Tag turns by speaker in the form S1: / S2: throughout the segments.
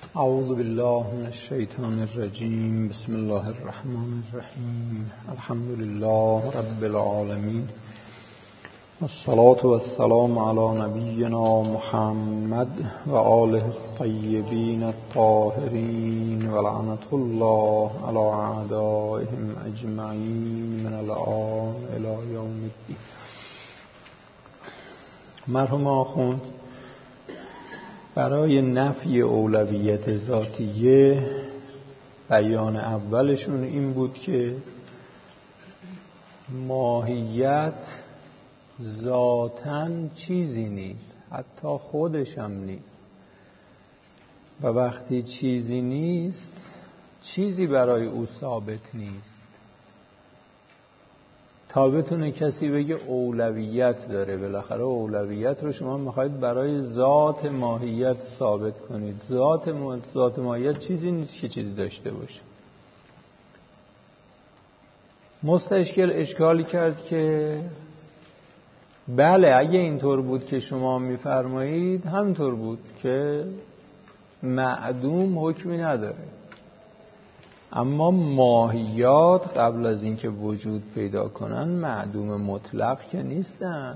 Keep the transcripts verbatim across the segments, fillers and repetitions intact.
S1: اعوذ بالله من الشیطان الرجیم. بسم الله الرحمن الرحیم. الحمد لله رب العالمین. والصلاة والسلام علی نبینا محمد و آله الطیبین الطاهرین و لعنة الله علی اعدائهم اجمعین من الآن الی یوم الدین. مرحوم آخوند برای نفی اولویت ذاتیه بیان اولشون این بود که ماهیت ذاتاً چیزی نیست، حتی خودش هم نیست، و وقتی چیزی نیست چیزی برای او ثابت نیست. تا بتونه کسی بگه اولویت داره، بالاخره اولویت رو شما میخواید برای ذات ماهیت ثابت کنید. ذات ذات ماهیت چیزی نیست که چیزی داشته باشه. مستشکل اشکالی کرد که بله اگه اینطور بود که شما میفرمایید همینطور بود که معدوم حکمی نداره، اما ماهیات قبل از اینکه وجود پیدا کنن معدوم مطلق که نیستن.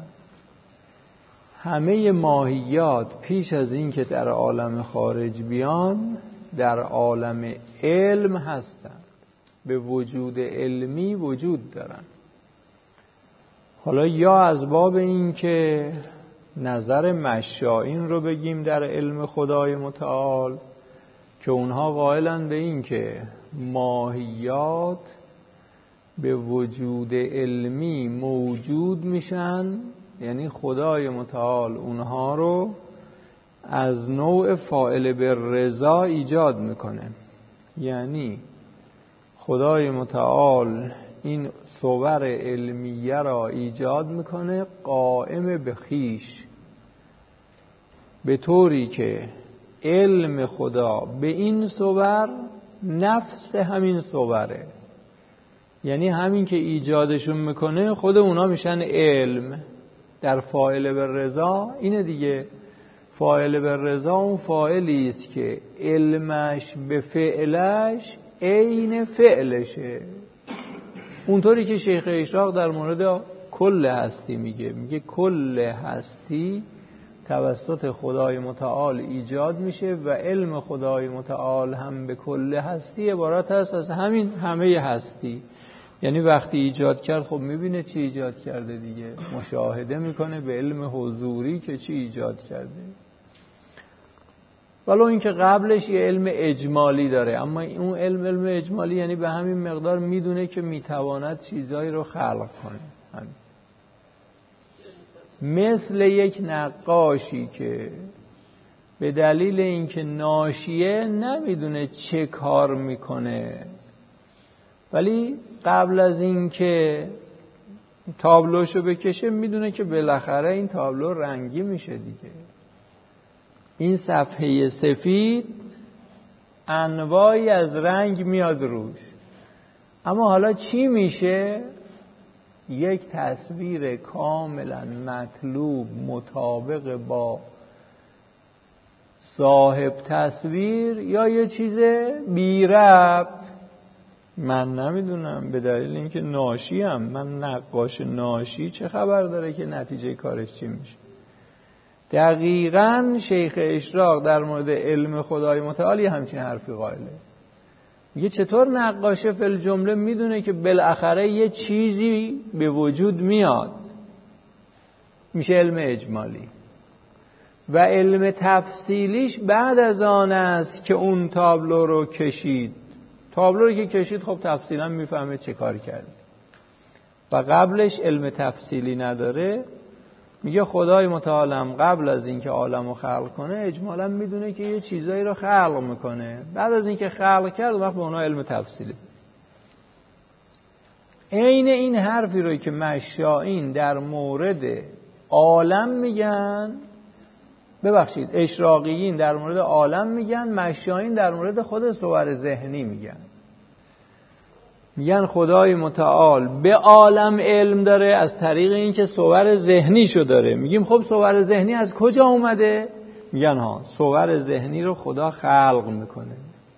S1: همه ماهیات پیش از اینکه در عالم خارج بیان در عالم علم هستند، به وجود علمی وجود دارن. حالا یا از باب این که نظر مشائین رو بگیم در علم خدای متعال که اونها قائلن به این که ماهیات به وجود علمی موجود میشن، یعنی خدای متعال اونها رو از نوع فاعل به رضا ایجاد میکنه. یعنی خدای متعال این صور علمیه را ایجاد میکنه قائم به خیش، به طوری که علم خدا به این صور نفس همین صوره، یعنی همین که ایجادشون میکنه خود اونا میشن علم. در فاعل به رضا اینه دیگه، فاعل به رضا اون فاعلی است که علمش به فعلش عین فعلشه. اونطوری که شیخ اشراق در مورد کل هستی میگه، میگه کل هستی توسط خدای متعال ایجاد میشه و علم خدای متعال هم به کل هستی عبارت هست از همین همه هستی. یعنی وقتی ایجاد کرد خب میبینه چی ایجاد کرده دیگه، مشاهده میکنه به علم حضوری که چی ایجاد کرده. ولو اینکه قبلش یه علم اجمالی داره، اما اون علم علم اجمالی یعنی به همین مقدار میدونه که میتواند چیزایی رو خلق کنه. همین. مثل یک نقاشی که به دلیل اینکه ناشیه نمیدونه چه کار میکنه، ولی قبل از اینکه تابلوشو بکشه میدونه که بالاخره این تابلو رنگی میشه دیگه. این صفحه سفید انواعی از رنگ میاد روش، اما حالا چی میشه؟ یک تصویر کاملا مطلوب مطابق با صاحب تصویر یا یه چیز بی ربط. من نمیدونم، به دلیل اینکه ناشیم، من نقاش ناشی چه خبر داره که نتیجه کارش چی میشه. دقیقاً شیخ اشراق در مورد علم خدای متعالی همچین حرفی قائله. میگه چطور نقاشه فی الجمله میدونه که بالاخره یه چیزی به وجود میاد، میشه علم اجمالی، و علم تفصیلیش بعد از آن است که اون تابلو رو کشید. تابلو رو که کشید خب تفصیلا میفهمه چه کار کرده، و قبلش علم تفصیلی نداره. میگه خدای متعالم قبل از اینکه عالم رو خلق کنه اجمالا میدونه که یه چیزایی رو خلق میکنه، بعد از اینکه خلق کرد وقت به اونها علم تفصیلی. عین این حرفی رو که مشائین در مورد عالم میگن، ببخشید اشراقیین در مورد عالم میگن، مشائین در مورد خود صور ذهنی میگن. میگن خدای متعال به عالم علم داره از طریق اینکه صور ذهنیشو داره. میگیم خب صور ذهنی از کجا اومده؟ میگن ها صور ذهنی رو خدا خلق میکنه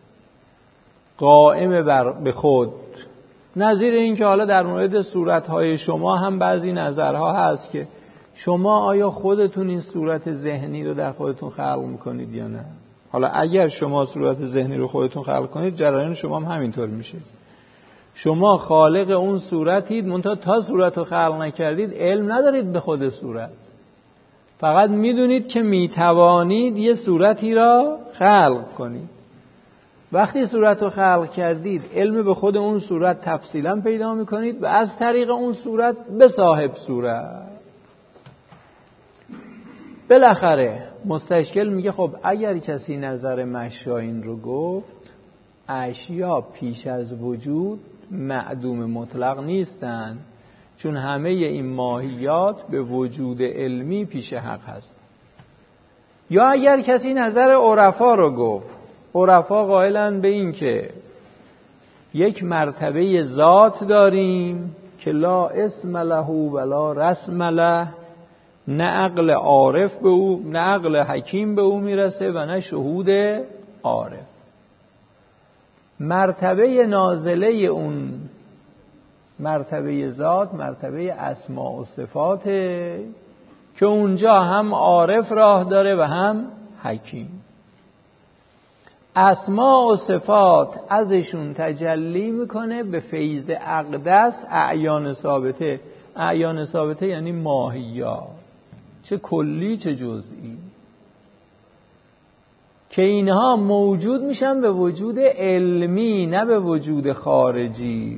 S1: قائم بر به خود. نظیر این که حالا در مورد صورتهای شما هم بعضی نظرها هست که شما آیا خودتون این صورت ذهنی رو در خودتون خلق میکنید یا نه. حالا اگر شما صورت ذهنی رو خودتون خلق کنید جریان شما هم همینطور میشه. شما خالق اون صورتید منتها تا صورت رو خلق نکردید علم ندارید به خود صورت، فقط میدونید که میتوانید یه صورتی را خلق کنید. وقتی صورت رو خلق کردید علم به خود اون صورت تفصیلا پیدا میکنید و از طریق اون صورت به صاحب صورت. بالاخره مستشکل میگه خب اگر کسی نظر مشایین رو گفت اشیا پیش از وجود معدوم مطلق نیستن، چون همه این ماهیات به وجود علمی پیش حق هست. یا اگر کسی نظر عرفا رو گفت، عرفا قائلن به این که یک مرتبه ذات داریم که لا اسم له ولا رسم له، نه عقل عارف به او، نه عقل حکیم به او میرسه و نه شهود عارف. مرتبه نازله اون مرتبه ذات مرتبه اسماء و صفاته که اونجا هم عارف راه داره و هم حکیم. اسماء و صفات ازشون تجلی میکنه به فیض اقدس اعیان ثابته. اعیان ثابته یعنی ماهیات، چه کلی چه جزئی، که اینها موجود میشن به وجود علمی نه به وجود خارجی.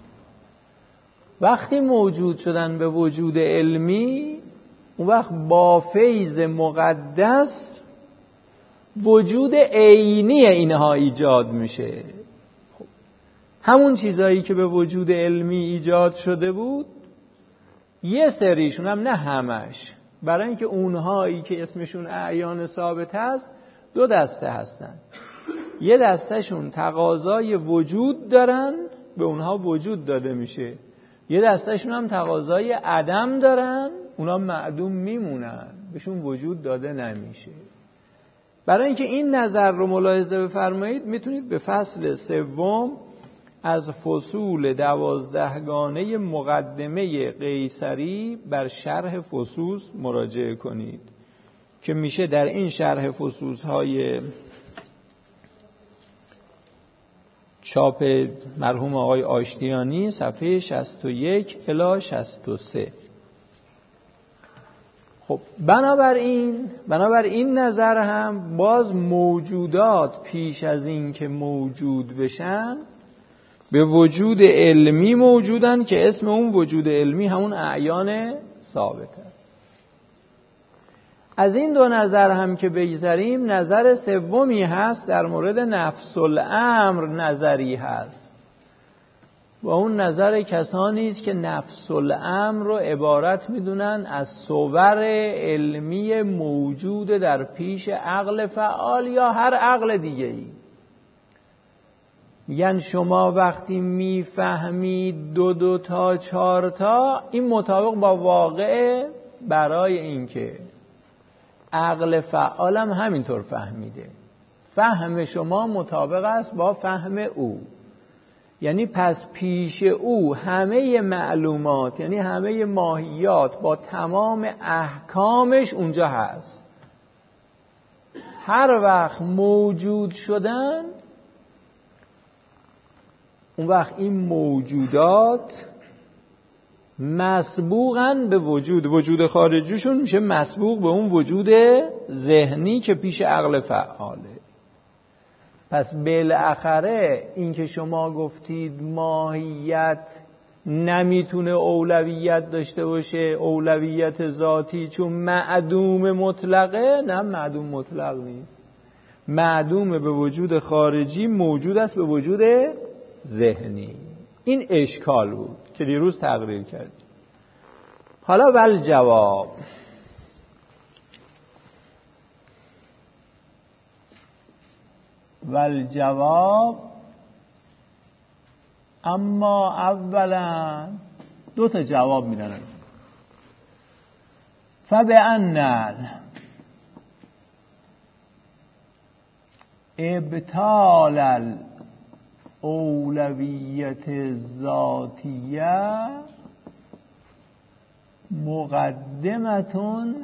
S1: وقتی موجود شدن به وجود علمی اون وقت با فیض مقدس وجود عینی اینها ایجاد میشه. خب. همون چیزایی که به وجود علمی ایجاد شده بود یه سریشون هم نه همش، برای اینکه اونهایی که اسمشون اعیان ثابت هست دو دسته هستن. یه دستهشون تقاضای وجود دارن به اونها وجود داده میشه، یه دستهشون هم تقاضای عدم دارن اونها معدوم میمونن بهشون وجود داده نمیشه. برای اینکه این نظر رو ملاحظه بفرمایید میتونید به فصل سوم از فصول دوازدهگانه مقدمه قیصری بر شرح فصوص مراجعه کنید که میشه در این شرح فصوص های چاپ مرحوم آقای آشتیانی صفحه شصت و یک الی شصت و سه. خب بنابراین بنابر این نظر هم باز موجودات پیش از این که موجود بشن به وجود علمی موجودن که اسم اون وجود علمی همون اعیان ثابته. از این دو نظر هم که بگذریم نظر سومی هست در مورد نفس الامر نظری هست و اون نظر کسانی است که نفس الامر رو عبارت میدونن از صور علمی موجود در پیش عقل فعال یا هر عقل دیگه ای. میگن شما وقتی میفهمید دو دو تا چهار تا این مطابق با واقع برای اینکه عقل فعالم همینطور فهمیده، فهم شما مطابق است با فهم او. یعنی پس پیش او همه معلومات یعنی همه ماهیات با تمام احکامش اونجا هست. هر وقت موجود شدن اون وقت این موجودات مسبوقن به وجود وجود خارجیشون میشه مسبوق به اون وجود ذهنی که پیش عقل فعاله. پس بالاخره این که شما گفتید ماهیت نمیتونه اولویت داشته باشه، اولویت ذاتی، چون معدوم مطلقه، نه معدوم مطلق نیست، معدوم به وجود خارجی موجود است به وجود ذهنی. این اشکال بود که دیروز تقریر کردیم. حالا ول جواب، ول جواب اما اولا دو تا جواب میدن. فبأن ابطال الاولویت ذاتیه مقدمتون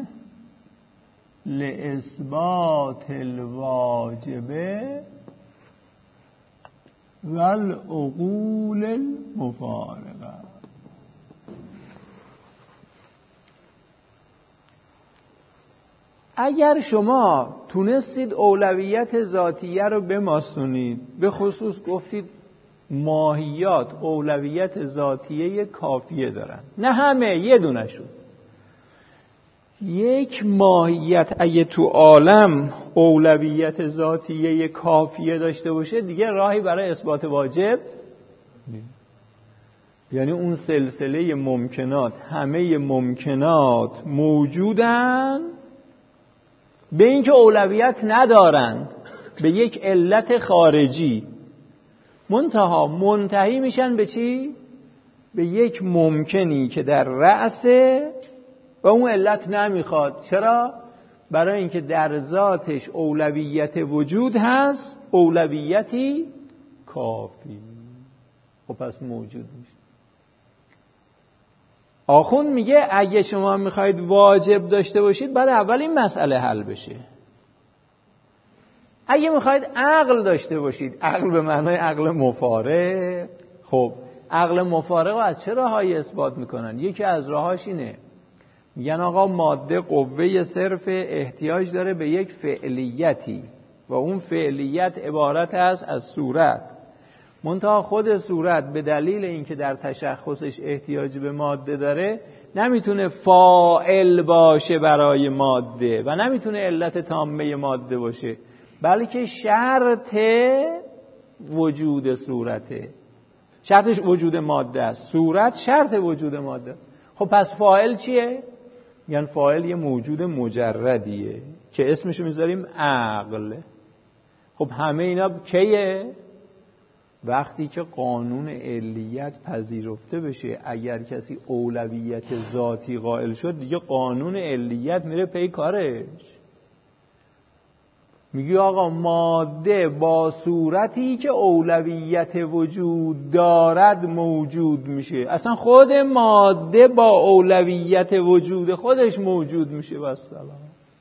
S1: لإثبات الواجبه والعقول المفارقه. اگر شما تونستید اولویت ذاتیه رو بماسونید، به خصوص گفتید ماهیات اولویت ذاتیه کافیه دارن، نه همه، یه دونه شد. یک ماهیت اگه تو عالم اولویت ذاتیه کافیه داشته باشه دیگه راهی برای اثبات واجب نیست. یعنی اون سلسله ممکنات، همه ممکنات موجودن به اینکه اولویت ندارن به یک علت خارجی، منتها منتهی میشن به چی؟ به یک ممکنی که در رأسه و اون علت نمیخواد. چرا؟ برای اینکه در ذاتش اولویت وجود هست، اولویتی کافی. خب پس موجود میشه. آخوند میگه اگه شما میخواید واجب داشته باشید باید اول این مسئله حل بشه. اگه میخواید عقل داشته باشید، عقل به معنای عقل مفارق، خب عقل مفارق رو از چه راهایی اثبات میکنن؟ یکی از راهاش اینه، میگن آقا ماده قوه صرف احتیاج داره به یک فعلیتی و اون فعلیت عبارت است از صورت، منتها خود صورت به دلیل اینکه در تشخصش احتیاج به ماده داره نمیتونه فاعل باشه برای ماده و نمیتونه علت تامه ماده باشه، بلکه شرط وجود صورته. شرطش وجود ماده است، صورت شرط وجود ماده. خب پس فاعل چیه؟ یعنی فاعل یه موجود مجردیه که اسمشو میذاریم عقل. خب همه اینا کیه؟ وقتی که قانون علیت پذیرفته بشه. اگر کسی اولویت ذاتی قائل شد دیگه قانون علیت میره پی کارش. میگی آقا ماده با صورتی که اولویت وجود دارد موجود میشه. اصلا خود ماده با اولویت وجود خودش موجود میشه. والسلام.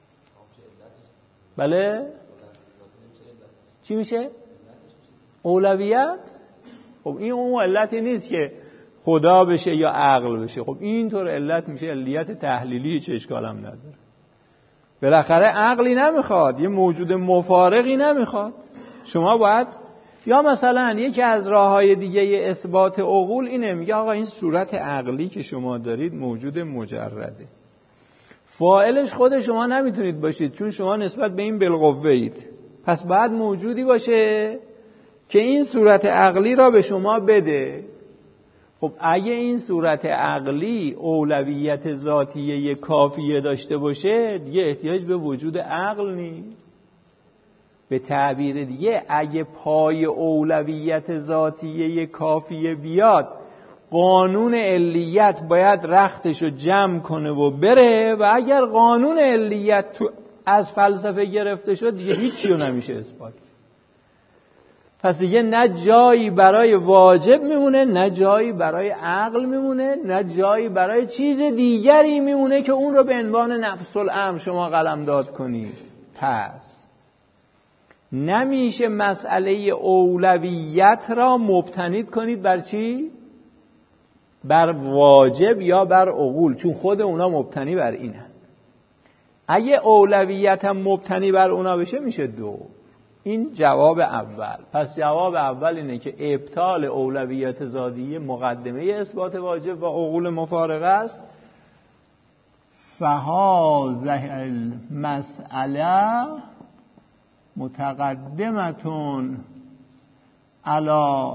S1: بله؟ چی میشه؟ اولویت؟ خب این اون علتی نیست که خدا بشه یا عقل بشه. خب اینطور علت میشه علیت تحلیلی، چه اشکال هم نداره. بالاخره عقلی نمیخواد، یه موجود مفارقی نمیخواد. شما باید، یا مثلا یکی از راههای دیگه اثبات عقول اینه، میگه آقا این صورت عقلی که شما دارید موجود مجرده، فاعلش خود شما نمیتونید باشید چون شما نسبت به این بالقوه اید. پس باید موجودی باشه که این صورت عقلی را به شما بده. خب اگه این صورت عقلی اولویت ذاتیه کافیه داشته باشه دیگه احتیاج به وجود عقل نیست. به تعبیر دیگه اگه پای اولویت ذاتیه کافیه بیاد، قانون علیت باید رختشو جمع کنه و بره، و اگر قانون علیت تو از فلسفه گرفته شد دیگه هیچی رو نمیشه اثبات. پس دیگه نه جایی برای واجب میمونه، نه جایی برای عقل میمونه، نه جایی برای چیز دیگری میمونه که اون رو به عنوان نفس الامر شما قلمداد کنید. پس نمیشه مسئله اولویت را مبتنی کنید بر چی؟ بر واجب یا بر عقول، چون خود اونا مبتنی بر اینن. اگه اولویت هم مبتنی بر اونا بشه میشه دو. این جواب اول. پس جواب اول اینه که ابطال اولویت ذاتیه مقدمه اثبات واجب و عقول مفارقه است. فهذه المسئله متقدمتون علی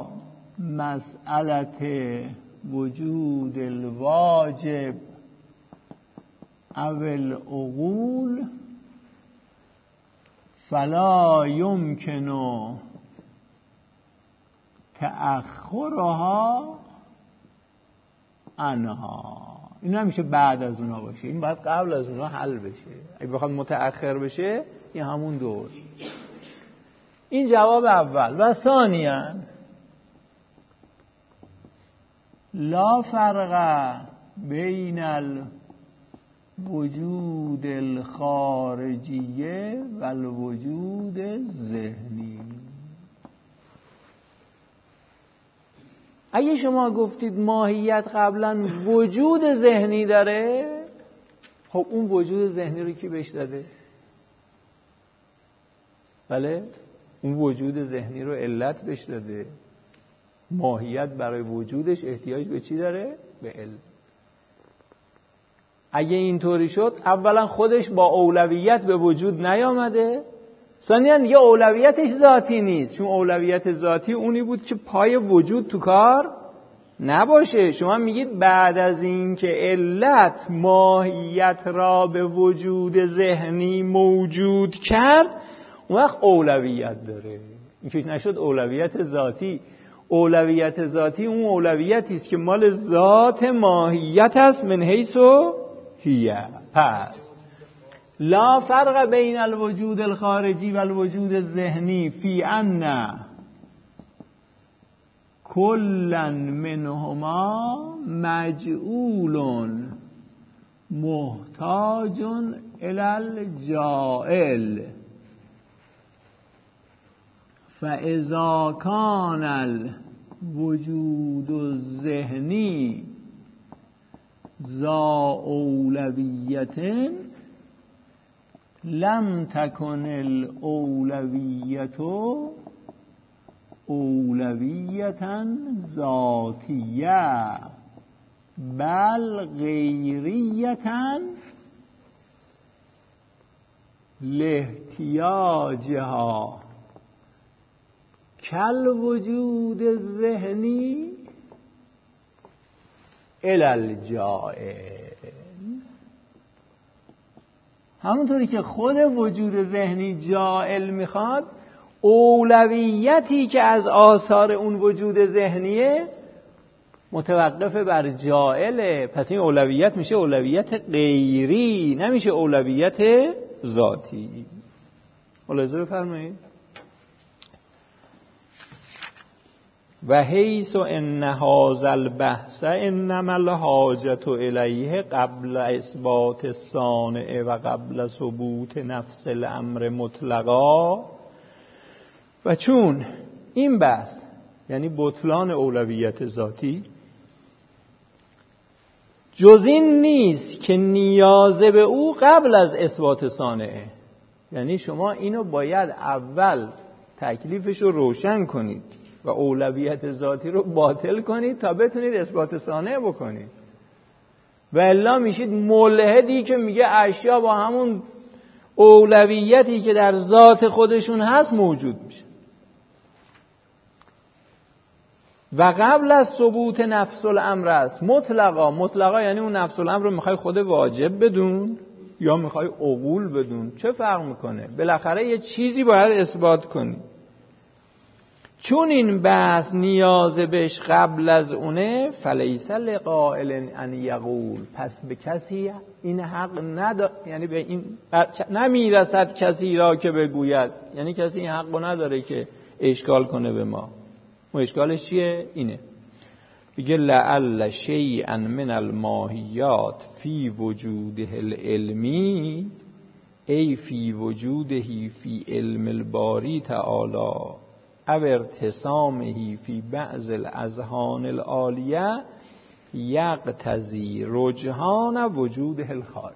S1: مسئله وجود الواجب او العقول فلا يمكن تأخرها عنها. این نمیشه بعد از اونها باشه، این باید قبل از اونها حل بشه. اگه بخواد متأخر بشه این همون دور. این جواب اول. و ثانیاً لا فرق بین الوجود الخارجیه و الوجود ذهنی. اگه شما گفتید ماهیت قبلا وجود ذهنی داره، خب اون وجود ذهنی رو کی بهش داده؟ بله، اون وجود ذهنی رو علت بهش داده. ماهیت برای وجودش احتیاج به چی داره؟ به علم. اگه اینطوری شد اولا خودش با اولویت به وجود نیامده، ثانیاً دیگه اولویتش ذاتی نیست، چون اولویت ذاتی اونی بود که پای وجود تو کار نباشه. شما میگید بعد از این که علت ماهیت را به وجود ذهنی موجود کرد، اون وقت اولویت داره. این که نشد اولویت ذاتی. اولویت ذاتی اون اولویتی است که مال ذات ماهیت است من حیث هیه. پس لا فرق بین الوجود الخارجی و الوجود الذهنی فی ان کلا منهما مجعول محتاج الی الجاعل فاذا کان الوجود الذهنی ذا اولویت لم تکن الاولویت اولویتا ذاتیه بل غیریتا لاحتیاجها کل وجود الذهنی الی الجاعل. همونطوری که خود وجود ذهنی جاعل میخواد، اولویتی که از آثار اون وجود ذهنیه متوقف بر جاعله. پس این اولویت میشه اولویت غیری، نمیشه اولویت ذاتی. ملاحظه بفرمایید. و حیث ان هذا البحث انما الحاجة الیه قبل اثبات الصانع و قبل ثبوت نفس الامر مطلقا. و چون این بحث یعنی بطلان اولویت ذاتی جز این نیست که نیاز به او قبل از اثبات صانعه، یعنی شما اینو باید اول تکلیفش رو روشن کنید و اولویت ذاتی رو باطل کنید تا بتونید اثبات صانع بکنید. و الا میشید ملحدی که میگه اشیا با همون اولویتی که در ذات خودشون هست موجود میشه. و قبل از ثبوت نفس الامر است مطلقا. مطلقا یعنی اون نفس الامر رو میخوای خود واجب بدون یا میخوای عقول بدون، چه فرق میکنه؟ بالاخره یه چیزی باید اثبات کنی. چون این بحث نیاز بهش قبل از اونه، فلیس لقائل ان یقول، پس به کسی این حق نداره، یعنی به این نمیرسد کسی را که بگوید، یعنی کسی این حق رو نداره که اشکال کنه به ما. و اشکالش چیه؟ اینه، بگه لعل شیئا من الماهیات فی وجوده العلمی ای فی وجوده فی علم الباری تعالی او ارتسامه فی بعض الاذهان العالیه یقتضی رجحان وجوده الخارج.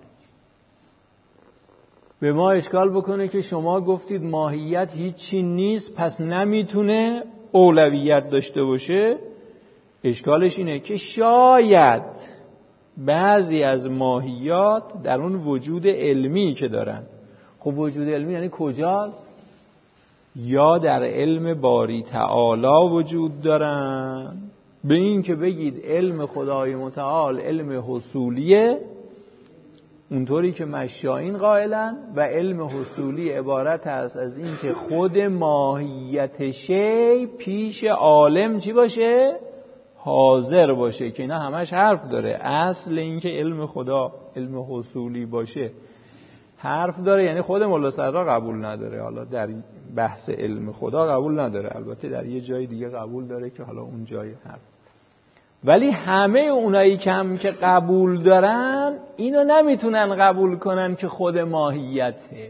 S1: به ما اشکال بکنه که شما گفتید ماهیت هیچی نیست پس نمیتونه اولویت داشته باشه. اشکالش اینه که شاید بعضی از ماهیات در اون وجود علمی که دارن، خب وجود علمی یعنی کجاست؟ یا در علم باری تعالی وجود دارن. به این که بگید علم خدای متعال علم حصولیه، اونطوری که مشایین قائلن، و علم حصولی عبارت است از این که خود ماهیت شی پیش عالم چی باشه؟ حاضر باشه، که اینا همش حرف داره. اصل این که علم خدا علم حصولی باشه حرف داره، یعنی خود ملا صدرا قبول نداره، حالا در بحث علم خدا قبول نداره، البته در یه جای دیگه قبول داره که حالا اون جای حرف. ولی همه اونایی که هم که قبول دارن اینو نمیتونن قبول کنن که خود ماهیته.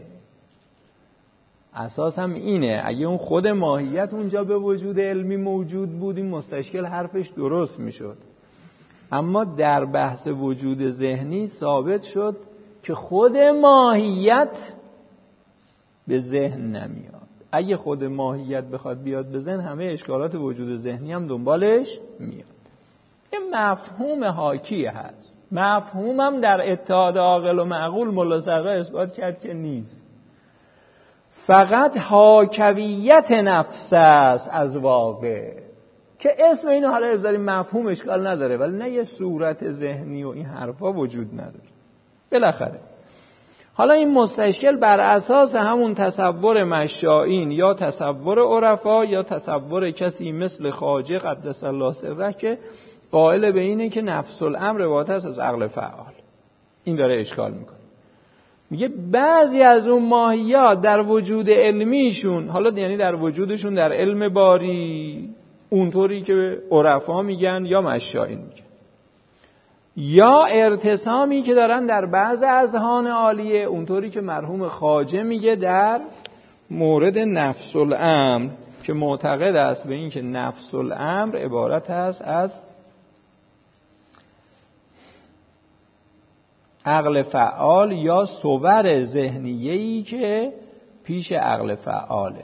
S1: اساس هم اینه، اگه اون خود ماهیت اونجا به وجود علمی موجود بود این مستشکل حرفش درست میشد. اما در بحث وجود ذهنی ثابت شد که خود ماهیت به ذهن نمیاد. اگه خود ماهیت بخواد بیاد به ذهن همه اشکالات وجود ذهنی هم دنبالش میاد. این مفهوم حاکی هست. مفهومم در اتحاد عاقل و معقول ملا صدرا اثبات کرد که نیست. فقط حاکویت نفس است از واقع، که اسم اینو حالا بذاریم مفهوم اشکال نداره، ولی نه یه صورت ذهنی و این حرفا وجود نداره. بالاخره حالا این مستشکل بر اساس همون تصور مشائین یا تصور عرفا یا تصور کسی مثل خواجه قدس الله سره که قائل به اینه که نفس الامر عبارت است از عقل فعال، این داره اشکال میکنه. میگه بعضی از اون ماهیات در وجود علمیشون، حالا یعنی در وجودشون در علم باری اونطوری که عرفا میگن یا مشائین میگن، یا ارتسامی که دارن در بعض اذهان عالیه اونطوری که مرحوم خواجه میگه در مورد نفس الامر، که معتقد است به این که نفس الامر عبارت است از عقل فعال یا صور ذهنیه‌ای که پیش عقل فعاله.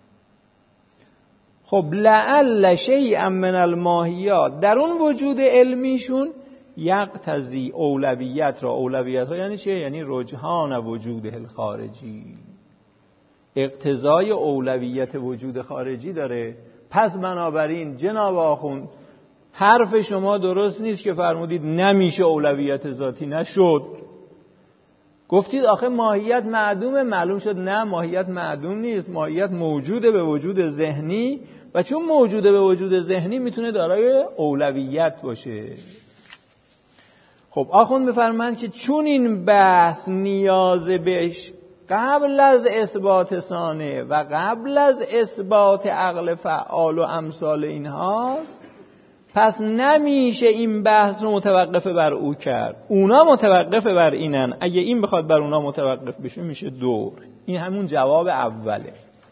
S1: خب لعل شیئا من الماهیات در اون وجود علمیشون یقتضی اولویت را، اولویت را یعنی چه؟ یعنی رجحان وجود الخارجی، اقتضای اولویت وجود خارجی داره. پس بنابراین جناب آخوند حرف شما درست نیست که فرمودید نمیشه اولویت ذاتی، نشد. گفتید آخه ماهیت معدومه، معلوم شد نه ماهیت معدوم نیست، ماهیت موجوده به وجود ذهنی و چون موجوده به وجود ذهنی میتونه دارای اولویت باشه. خب آخوند میفرمایند که چون این بحث نیاز بهش قبل از اثبات ثانیه و قبل از اثبات عقل فعال و امثال اینهاست، پس نمیشه این بحث رو متوقف بر او کرد. اونا متوقف بر اینن، اگه این بخواد بر اونا متوقف بشه میشه دور. این همون جواب اوله.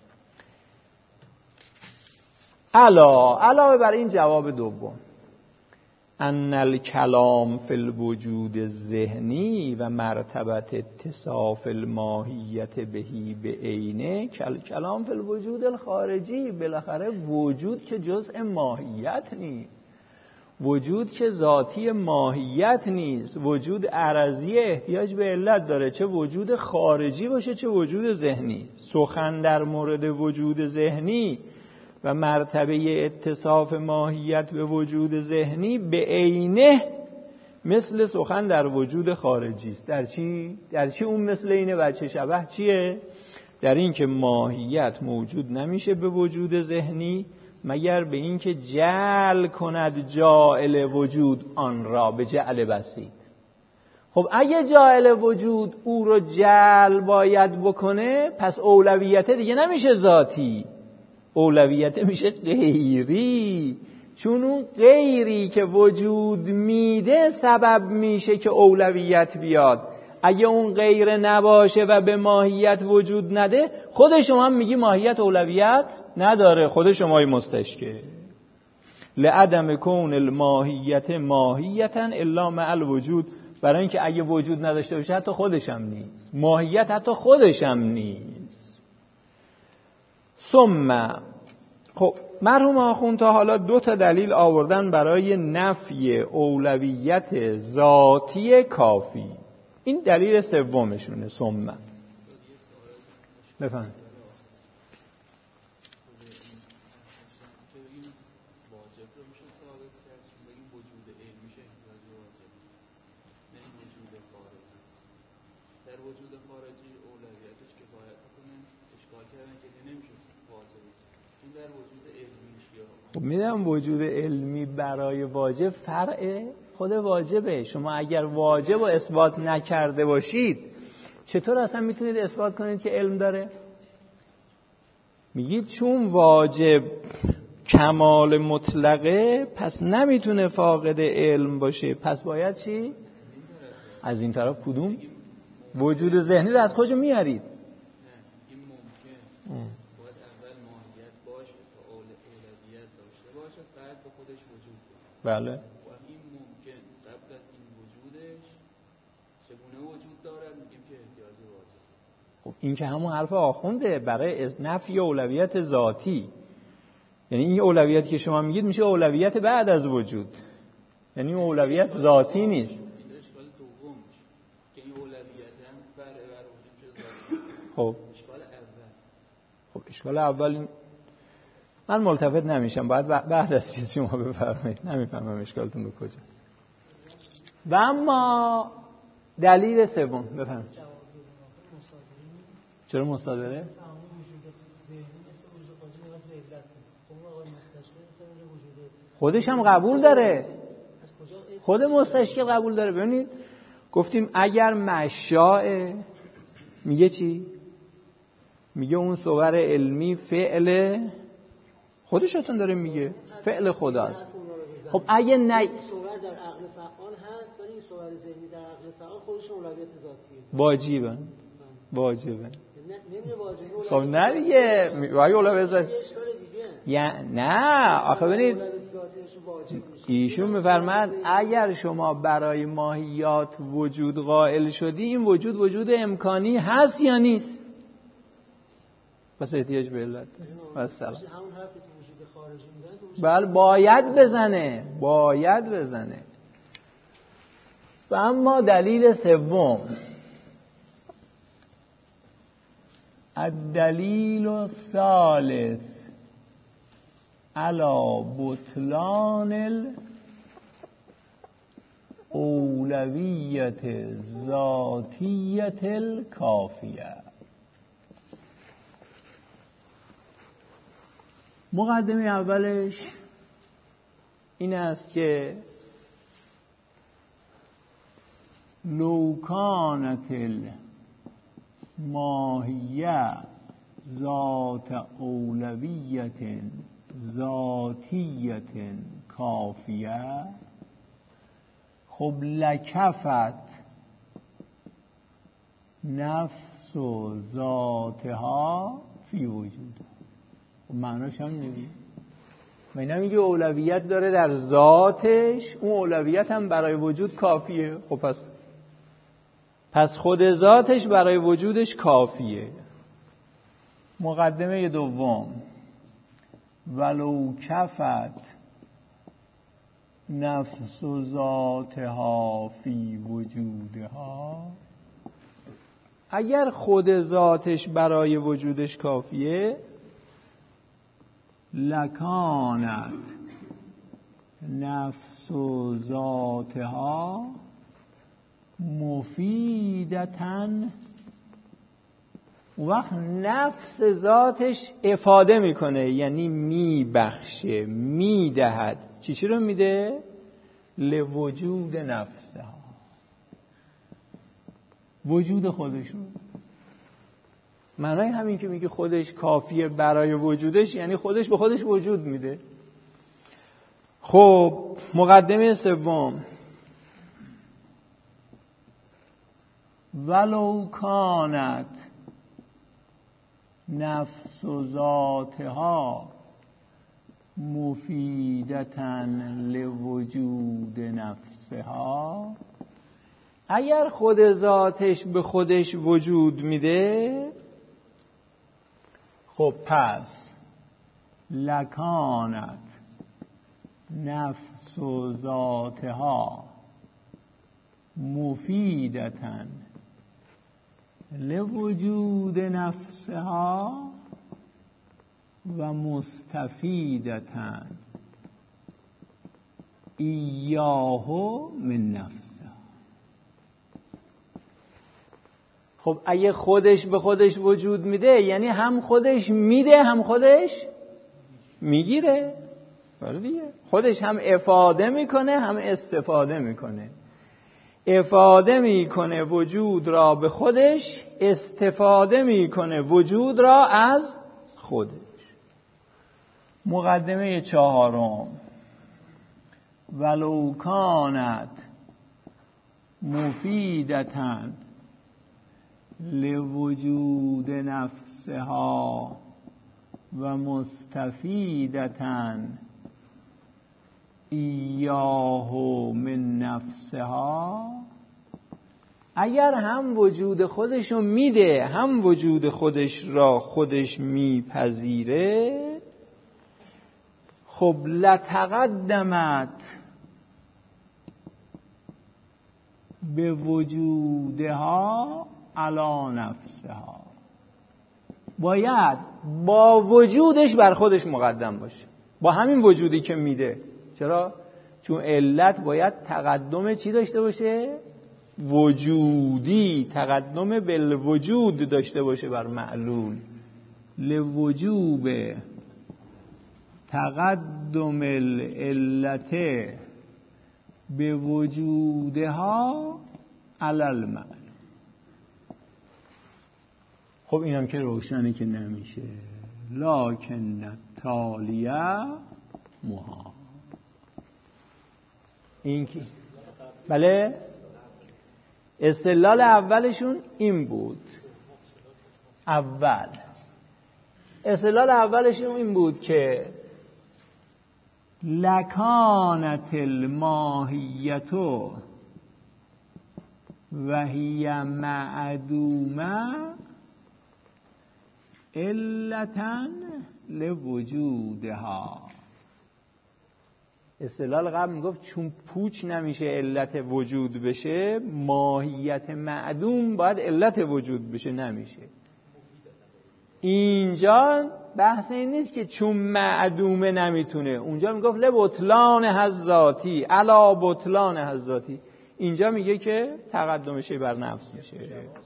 S1: علا علاوه بر این جواب دوم، ان الکلام فی الوجود الذهنی و مرتبت اتصاف الماهیت بهی به عینه کلام فی الوجود الخارجی. بالاخره وجود که جزء ماهیت نیست، وجود که ذاتی ماهیت نیست، وجود عرضی احتیاج به علت داره، چه وجود خارجی باشه چه وجود ذهنی. سخن در مورد وجود ذهنی و مرتبه اتصاف ماهیت به وجود ذهنی به عینه مثل سخن در وجود خارجی است. در چی؟ در چی اون مثل اینه و چه شبه چیه؟ در این که ماهیت موجود نمیشه به وجود ذهنی مگر به این که جعل کند جاعل وجود آن را به جعل بسیط. خب اگه جاعل وجود او رو جعل باید بکنه، پس اولویت دیگه نمیشه ذاتی، اولویت میشه غیری، چون اون غیری که وجود میده سبب میشه که اولویت بیاد. اگه اون غیر نباشه و به ماهیت وجود نده، خود شما هم میگی ماهیت اولویت نداره، خود شمای مستشکل. لعدم کون الماهیت ماهیتا الا مع الوجود، برای اینکه اگه وجود نداشته باشه حتی خودش هم نیست، ماهیت حتی خودش هم نیست. ثم خب مرحوم آخوند تا حالا دو تا دلیل آوردن برای نفی اولویت ذاتی کافی. این دلیل سومشونه. ثم بفهم خب میدونم وجود علمی برای واجب فرع خود واجبه. شما اگر واجب رو اثبات نکرده باشید چطور اصلا میتونید اثبات کنید که علم داره؟ میگید چون واجب کمال مطلقه پس نمیتونه فاقد علم باشه، پس باید چی؟ از این طرف کدوم؟ وجود ذهنی رو از کجا میارید؟
S2: این ممکن باید اول ماهیت باشه تا اولویت داشته باشه بعد به خودش وجود بده.
S1: بله.
S2: و این ممکن قبل از این وجودش چگونه وجود داره میگیم که احتیاج واجب.
S1: خب این که همون حرف آخونده برای نفی اولویت ذاتی. یعنی این اولویتی که شما میگید میشه اولویت بعد از وجود، یعنی اولویت ذاتی نیست. خب خب اشکال اول من ملتفت نمیشم، باید بعد از چیز شما بفرمایید، نمیفهمم اشکالتون به کجاست. و اما دلیل سوم بفرمایید. چرا مصادره؟ خودش هم قبول داره، خود مستشکل قبول داره. ببینید گفتیم اگر مشاء میگه چی؟ میگه اون صور علمی فعل خودش اصلا داره میگه فعل خداست. خب اگه نه
S3: این صور در عقل فعال هست ولی این صور ذهنی در عقل فعال خودش اولویت ذاتیه،
S1: واجبه واجبه
S3: نمیره واجبه.
S1: خب نه دیگه وای اولویت ذاتی یا نه آخه ببینید ایشون میفرماد اگر شما برای ماهیات وجود قائل شدی این وجود وجود امکانی هست یا نیست؟ پس احتیاج به علت داره. همون حرفی که وجود خارجی میزنه بله باید بزنه باید بزنه. و اما دلیل سوم الدلیل الثالث علی بطلان الاولویت ذاتیت الکافیه. مقدمه اولش این است که لو کانت الماهیه ذات اولویت ذاتیت کافیه خب لکفت نفس و ذاتها فی وجود. معناش هم نمیگه من نمیگه اولویت داره در ذاتش، اون اولویت هم برای وجود کافیه. خب پس پس خود ذاتش برای وجودش کافیه. مقدمه دوم ولو کفت نفس و ذاتها فی وجودها، اگر خود ذاتش برای وجودش کافیه لکانت نفس و ذاتها مفیدتن. اون وقت نفس ذاتش افاده میکنه، یعنی میبخشه میدهد. چی چی رو میده؟ لوجود نفسها، وجود خودش رو. معنای همین که میگه خودش کافیه برای وجودش یعنی خودش به خودش وجود میده. خب مقدمه سوم ولو کانت نفس و ذاتها مفیدتن لوجود نفسها، اگر خود ذاتش به خودش وجود میده خب پس لکانت نفس و ذاتها مفیدتن لوجود نفسها و مستفیدتن ایاه من نفسها. خب اگه خودش به خودش وجود میده یعنی هم خودش میده هم خودش میگیره. بله دیگه، خودش هم افاده میکنه هم استفاده میکنه. افاده میکنه وجود را به خودش، استفاده میکنه وجود را از خودش. مقدمه چهارم، ولو کانت مفیدةً لوجود نفسها و مستفیدةً ایاه من نفسها. اگر هم وجود خودشو میده هم وجود خودش را خودش میپذیره، خب لتقدمت به وجودها علی نفسها، باید با وجودش بر خودش مقدم باشه، با همین وجودی که میده. چرا؟ چون علت باید تقدم چی داشته باشه؟ وجودی، تقدم بالوجود داشته باشه بر معلول. لوجوب تقدم العلت به وجودها علی المعلول. خب اینم که روشنه که نمیشه. لکن تالیه محال. این کی؟ بله، استدلال اولشون این بود. اول استدلال اولشون این بود که لکانت الماهیت و هی معدومه علتاً لوجودها. استدلال قبل میگفت چون پوچ نمیشه علت وجود بشه، ماهیت معدوم باید علت وجود بشه، نمیشه. اینجا بحث این نیست که چون معدومه نمیتونه. اونجا میگفت لبطلان حذاتی علا بطلان حذاتی. اینجا میگه که تقدمش بر نفس میشه.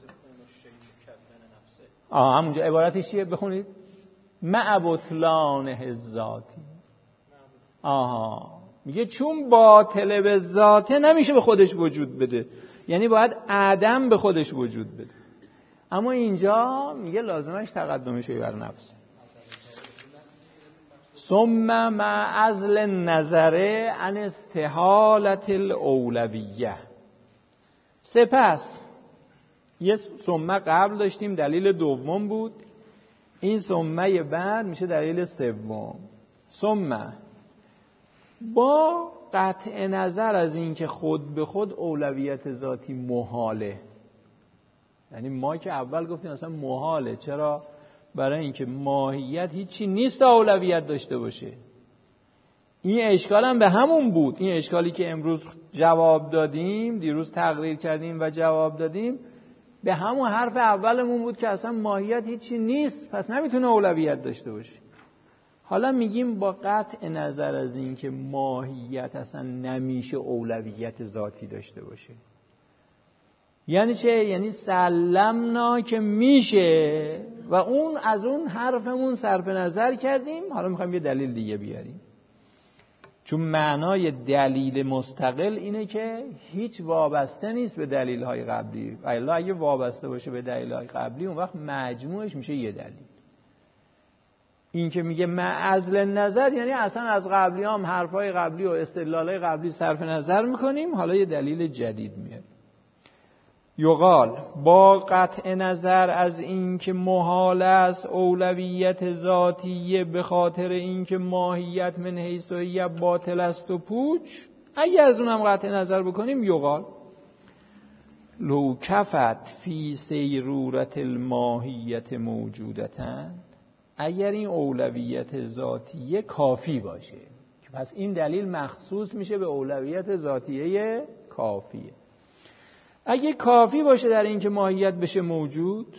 S1: آه همونجا عبارتش چیه؟ بخونید. مع بطلان حذاتی. آها، میگه چون باطل به ذاته نمیشه به خودش وجود بده، یعنی باید عدم به خودش وجود بده. اما اینجا میگه لازمش تقدمش بر نفسه. ثم مع عزل النظر عن استحالة الاولویه. سپس یه ثم قبل داشتیم، دلیل دوم بود. این ثمه بعد میشه دلیل سوم. ثم با قطع نظر از این که خود به خود اولویت ذاتی محاله. یعنی ما که اول گفتیم اصلا محاله. چرا؟ برای اینکه ماهیت هیچی نیست اولویت داشته باشه. این اشکال هم به همون بود. این اشکالی که امروز جواب دادیم، دیروز تقریر کردیم و جواب دادیم، به همون حرف اولمون بود که اصلا ماهیت هیچی نیست، پس نمیتونه اولویت داشته باشه. حالا میگیم با قطع نظر از این که ماهیت اصلا نمیشه اولویت ذاتی داشته باشه. یعنی چه؟ یعنی سلمنا که میشه و اون از اون حرفمون صرف نظر کردیم. حالا میخوایم یه دلیل دیگه بیاریم، چون معنای دلیل مستقل اینه که هیچ وابسته نیست به دلیل‌های قبلی. الا اگه وابسته باشه به دلیل‌های قبلی اون وقت مجموعش میشه یه دلیل. این که میگه مع عزل نظر یعنی اصلا از قبلی هم حرفای قبلی و استدلالای قبلی صرف نظر میکنیم، حالا یه دلیل جدید میاریم. یقال با قطع نظر از این که محال است اولویت ذاتیه به خاطر این که ماهیت من حیث هی باطل است و پوچ، اگه از اونم قطع نظر بکنیم یقال لو کفت فی سیرورت الماهیت موجودتن، اگر این اولویت ذاتیه کافی باشه، پس این دلیل مخصوص میشه به اولویت ذاتیه کافیه. اگه کافی باشه در این که ماهیت بشه موجود،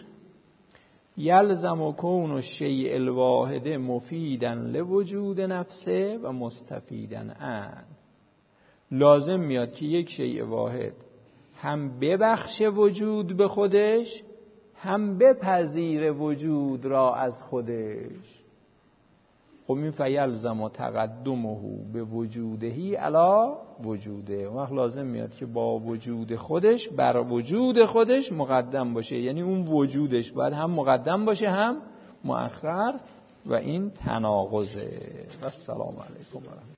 S1: یلزم کون الشیء الواحد مفیدا لوجود نفسه و مستفیدا عن، لازم میاد که یک شیء واحد هم ببخشه وجود به خودش، هم بپذیر وجود را از خودش. خب این فیلزم و تقدمه به وجودهی علا وجوده، وقت لازم میاد که با وجود خودش بر وجود خودش مقدم باشه، یعنی اون وجودش باید هم مقدم باشه هم مؤخر و این تناقضه. و السلام علیکم.